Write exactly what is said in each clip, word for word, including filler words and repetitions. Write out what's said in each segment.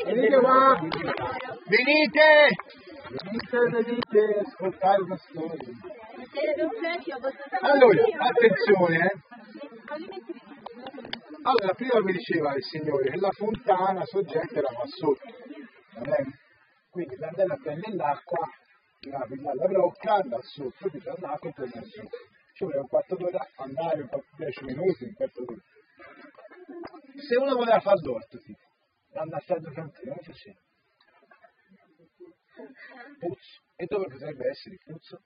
Venite qua! Venite! Venite, venite, ascoltare una storia. Allora, attenzione, eh. Allora, prima mi diceva il Signore che la fontana soggetta era qua sotto, va bene? Quindi per andare a prendere l'acqua, navi dalla rocca, da sotto, ti prende l'acqua e torna su. Ci vuole un quarto d'ora andare, un po' dieci minuti, un quarto d'ora. Se uno voleva fare l'orto, tipo, andare a San Frontino, non faceva. Puzzo. E dove potrebbe essere il puzzo?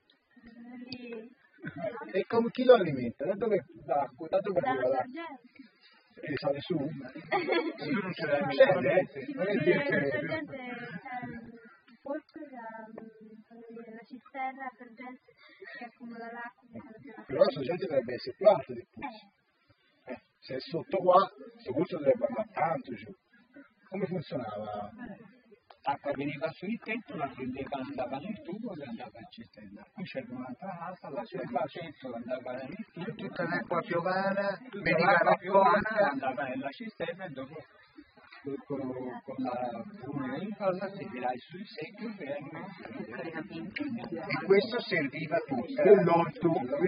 E con chi lo alimenta? Da dove l'acqua? Da dove arriva l'acqua? E sale su? Non c'è la non è dire la cisterna per gente che accumula l'acqua. Però la gente dovrebbe essere più alta del puzzo. Eh, se è sotto qua, questo puzzo dovrebbe andare tanto giù. Come funzionava? L'acqua veniva sul tetto, la prendeva, andava nel tubo e andava in cisterna. Qui c'era un'altra casa, la prendeva centro, andava nel tubo. Tutta l'acqua piovana veniva raccolta, andava nella cisterna e dopo con, con la pruna in cosa si tirava sui secchi fermo. E questo serviva tutto per l'orto,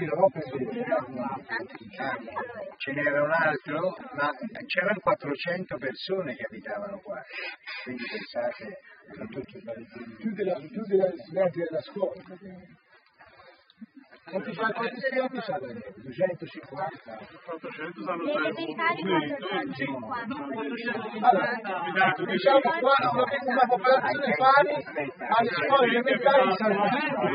ce n'era un altro, ma c'erano quattrocento persone che abitavano qua, quindi pensate, sono tutti più della più della studenti della scuola. Quanti studenti c'ha da lì? duecentocinquanta? quattrocento sanno Allora, diciamo qua una, una popolazione pari alle scuole elementari sono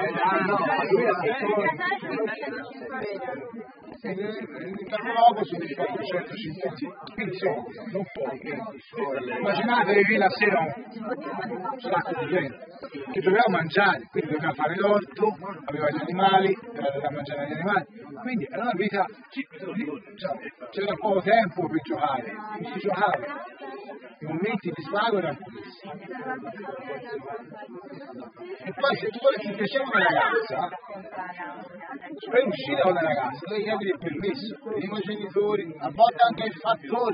il capoluogo sono i quattrocentocinquanta, quindi sono non pochi. Immaginatevi che la sera un sacco di gente che doveva mangiare, quindi doveva fare l'orto, aveva gli animali, doveva mangiare gli animali, quindi era una vita, c'era poco tempo per giocare, non si giocava, i momenti di svago erano pochissimi. E poi se tu ti piaceva una ragazza, per uscire con una ragazza devi chiedere il permesso, venivano i genitori, a volte anche il fattore,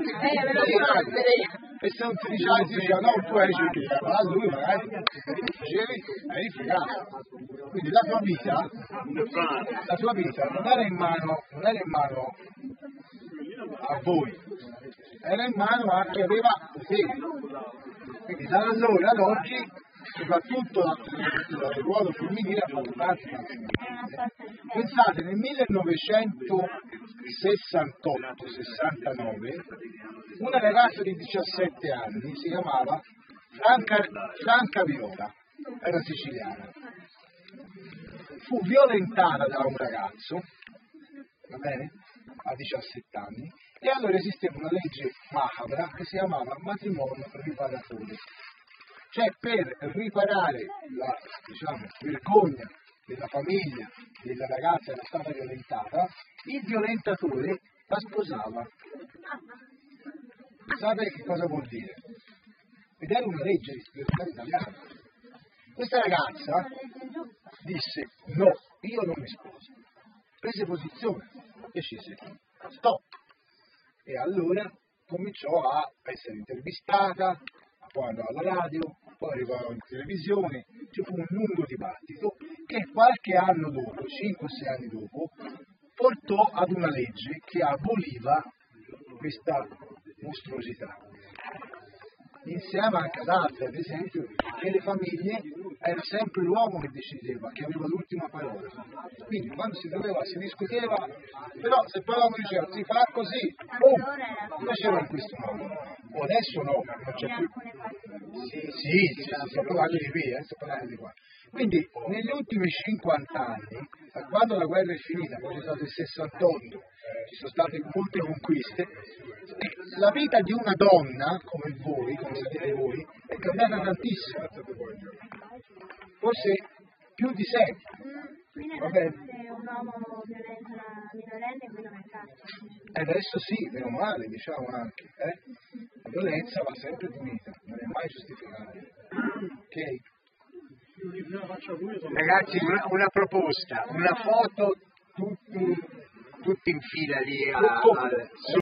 e se non ti diceva, ti diceva no, tu hai cercato, a lui magari dicevi, hai fregato. Quindi la tua vita, la tua vita non era in mano, non era in mano a voi, era in mano a chi aveva potere. Quindi da allora ad oggi, soprattutto il ruolo femminile ha fatto tanti cambiamenti. Pensate, nel millenovecentosessantotto sessantanove una ragazza di diciassette anni si chiamava Franca, Franca Viola, era siciliana. Fu violentata da un ragazzo, va bene, a diciassette anni, e allora esisteva una legge macabra che si chiamava matrimonio riparatore. Cioè per riparare la, diciamo, vergogna della famiglia della ragazza che era stata violentata, il violentatore la sposava. Sapete che cosa vuol dire? Ed era una legge italiana. Questa ragazza disse no, io non mi sposo. Prese posizione, decise stop. E allora cominciò a essere intervistata, poi andò alla radio, poi arrivò in televisione, ci fu un lungo dibattito che qualche anno dopo, cinque o sei anni dopo, portò ad una legge che aboliva questa mostruosità. Insieme anche ad altre, ad esempio, nelle famiglie era sempre l'uomo che decideva, che aveva l'ultima parola. Quindi quando si doveva, si discuteva, però se poi l'uomo diceva si fa così, oh, faceva in questo modo. O adesso no, non c'è più. Sì, sì, sì, sto parlando di qui, eh, sto parlando di qua. Quindi negli ultimi cinquanta anni, da quando la guerra è finita, poi c'è stato il sessantotto, ci sono state molte conquiste, la vita di una donna come voi, come siete voi, è cambiata tantissimo. Forse più di sempre. Va bene? Un uomo violento, quello che cazzo. E adesso sì, meno male, diciamo anche. Eh? La violenza va sempre punita, non è mai giustificata. Ok? Ragazzi, una, una proposta, una foto tutti, tutti in fila lì a, a,